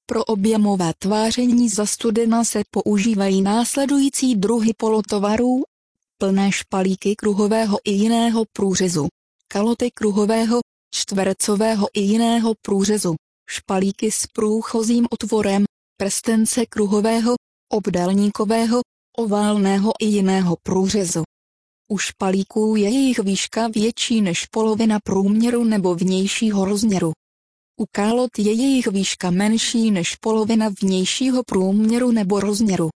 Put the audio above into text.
Pro objemové tváření za studena se používají následující druhy polotovarů: plné špalíky kruhového i jiného průřezu, kaloty kruhového, čtvercového i jiného průřezu, špalíky s průchozím otvorem, prstence kruhového, obdélníkového, oválného i jiného průřezu. U špalíků je jejich výška větší než polovina průměru nebo vnějšího rozměru. U kalot je jejich výška menší než polovina vnějšího průměru nebo rozměru.